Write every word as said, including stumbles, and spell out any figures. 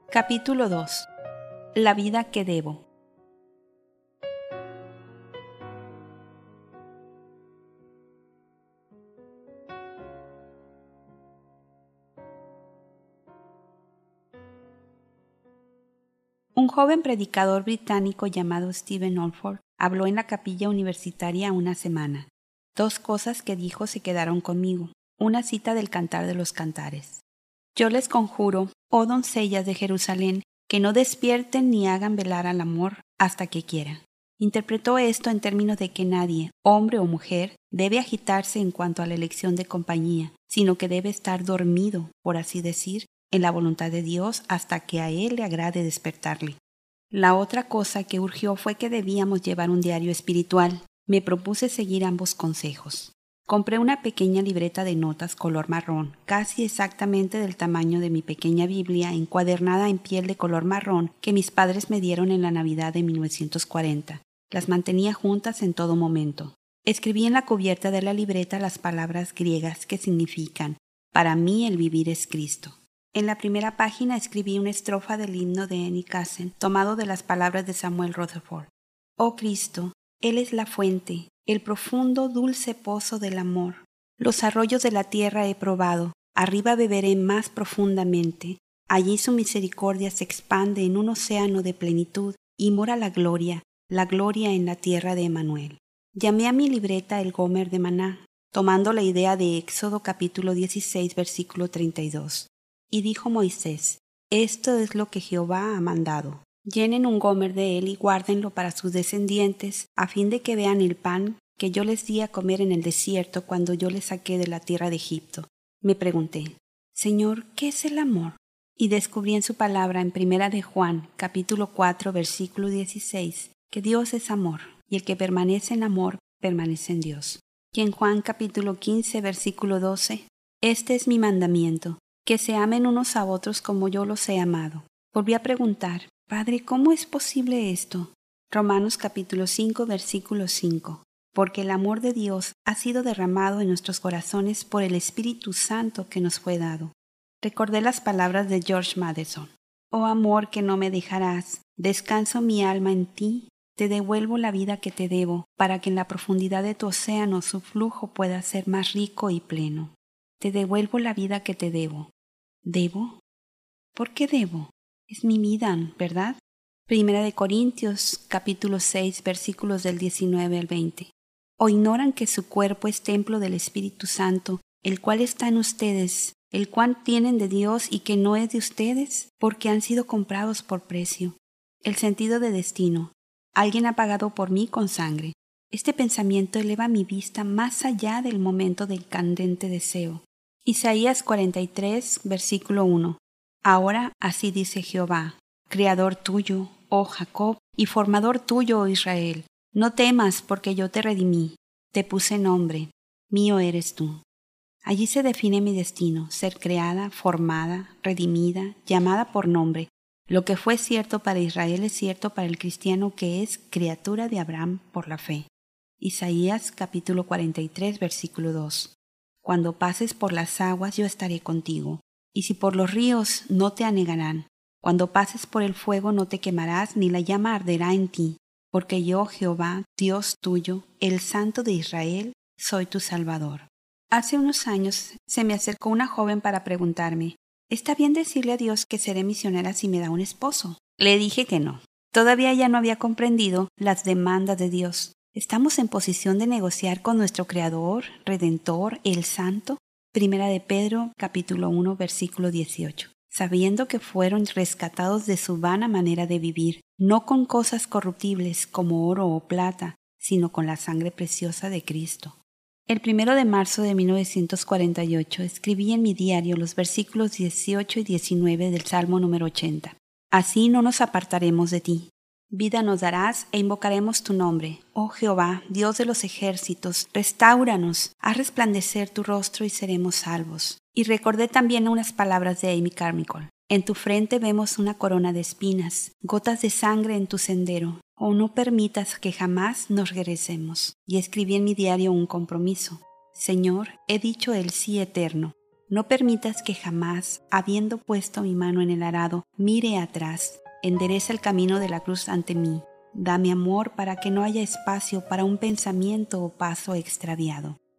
Capítulo dos. La vida que debo. Un joven predicador británico llamado Stephen Olford habló en la capilla universitaria una semana. Dos cosas que dijo se quedaron conmigo. Una cita del Cantar de los Cantares. Yo les conjuro, oh doncellas de Jerusalén, que no despierten ni hagan velar al amor hasta que quieran. Interpretó esto en términos de que nadie, hombre o mujer, debe agitarse en cuanto a la elección de compañía, sino que debe estar dormido, por así decir, en la voluntad de Dios hasta que a Él le agrade despertarle. La otra cosa que urgió fue que debíamos llevar un diario espiritual. Me propuse seguir ambos consejos. Compré una pequeña libreta de notas color marrón, casi exactamente del tamaño de mi pequeña Biblia encuadernada en piel de color marrón que mis padres me dieron en la Navidad de mil novecientos cuarenta. Las mantenía juntas en todo momento. Escribí en la cubierta de la libreta las palabras griegas que significan: para mí el vivir es Cristo. En la primera página escribí una estrofa del himno de Annie Cassin, tomado de las palabras de Samuel Rutherford. Oh Cristo, Él es la fuente, el profundo, dulce pozo del amor. Los arroyos de la tierra he probado, arriba beberé más profundamente. Allí su misericordia se expande en un océano de plenitud y mora la gloria, la gloria en la tierra de Emmanuel. Llamé a mi libreta el Gomer de Maná, tomando la idea de Éxodo capítulo dieciséis, versículo treinta y dos. Y dijo Moisés: esto es lo que Jehová ha mandado. Llenen un gomer de él y guárdenlo para sus descendientes, a fin de que vean el pan que yo les di a comer en el desierto cuando yo les saqué de la tierra de Egipto. Me pregunté: Señor, ¿qué es el amor? Y descubrí en su palabra en Primera de Juan, capítulo cuatro, versículo dieciséis, que Dios es amor, y el que permanece en amor, permanece en Dios. Y en Juan capítulo quince, versículo doce, este es mi mandamiento, que se amen unos a otros como yo los he amado. Volví a preguntar: Padre, ¿cómo es posible esto? Romanos capítulo cinco, versículo cinco. Porque el amor de Dios ha sido derramado en nuestros corazones por el Espíritu Santo que nos fue dado. Recordé las palabras de George Matheson. Oh amor que no me dejarás, descanso mi alma en ti, te devuelvo la vida que te debo, para que en la profundidad de tu océano su flujo pueda ser más rico y pleno. Te devuelvo la vida que te debo. ¿Debo? ¿Por qué debo? Es mi vida, ¿verdad? Primera de Corintios, capítulo seis, versículos del diecinueve al veinte. ¿O ignoran que su cuerpo es templo del Espíritu Santo, el cual está en ustedes, el cual tienen de Dios y que no es de ustedes, porque han sido comprados por precio? El sentido de destino. Alguien ha pagado por mí con sangre. Este pensamiento eleva mi vista más allá del momento del candente deseo. Isaías cuarenta y tres, versículo uno. Ahora así dice Jehová, Creador tuyo, oh Jacob, y formador tuyo, oh Israel. No temas, porque yo te redimí, te puse nombre, mío eres tú. Allí se define mi destino: ser creada, formada, redimida, llamada por nombre. Lo que fue cierto para Israel es cierto para el cristiano que es criatura de Abraham por la fe. Isaías capítulo cuarenta y tres, versículo dos. Cuando pases por las aguas yo estaré contigo, y si por los ríos no te anegarán. Cuando pases por el fuego no te quemarás, ni la llama arderá en ti, porque yo, Jehová, Dios tuyo, el Santo de Israel, soy tu Salvador. Hace unos años se me acercó una joven para preguntarme: ¿está bien decirle a Dios que seré misionera si me da un esposo? Le dije que no. Todavía ella no había comprendido las demandas de Dios. ¿Estamos en posición de negociar con nuestro Creador, Redentor, el Santo? Primera de Pedro, capítulo uno, versículo dieciocho. Sabiendo que fueron rescatados de su vana manera de vivir, no con cosas corruptibles como oro o plata, sino con la sangre preciosa de Cristo. El primero de marzo de mil novecientos cuarenta y ocho escribí en mi diario los versículos dieciocho y diecinueve del Salmo número ochenta. Así no nos apartaremos de ti. Vida nos darás e invocaremos tu nombre. Oh Jehová, Dios de los ejércitos, restáuranos, haz resplandecer tu rostro y seremos salvos. Y recordé también unas palabras de Amy Carmichael. En tu frente vemos una corona de espinas, gotas de sangre en tu sendero. Oh, no permitas que jamás nos regresemos. Y escribí en mi diario un compromiso. Señor, he dicho el sí eterno. No permitas que jamás, habiendo puesto mi mano en el arado, mire atrás. Endereza el camino de la cruz ante mí. Dame amor para que no haya espacio para un pensamiento o paso extraviado.